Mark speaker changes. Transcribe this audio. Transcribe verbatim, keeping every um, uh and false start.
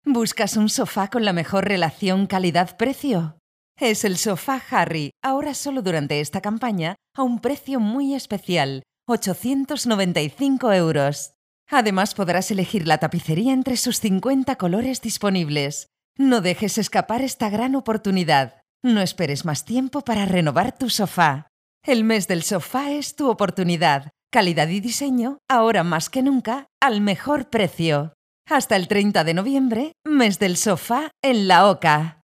Speaker 1: ¿Buscas un sofá con la mejor relación calidad-precio? Es el sofá Harry, ahora solo durante esta campaña, a un precio muy especial, ochocientos noventa y cinco euros. Además podrás elegir la tapicería entre sus cincuenta colores disponibles. No dejes escapar esta gran oportunidad. No esperes más tiempo para renovar tu sofá. El mes del sofá es tu oportunidad. Calidad y diseño, ahora más que nunca, al mejor precio. Hasta el treinta de noviembre, mes del sofá en La Oca.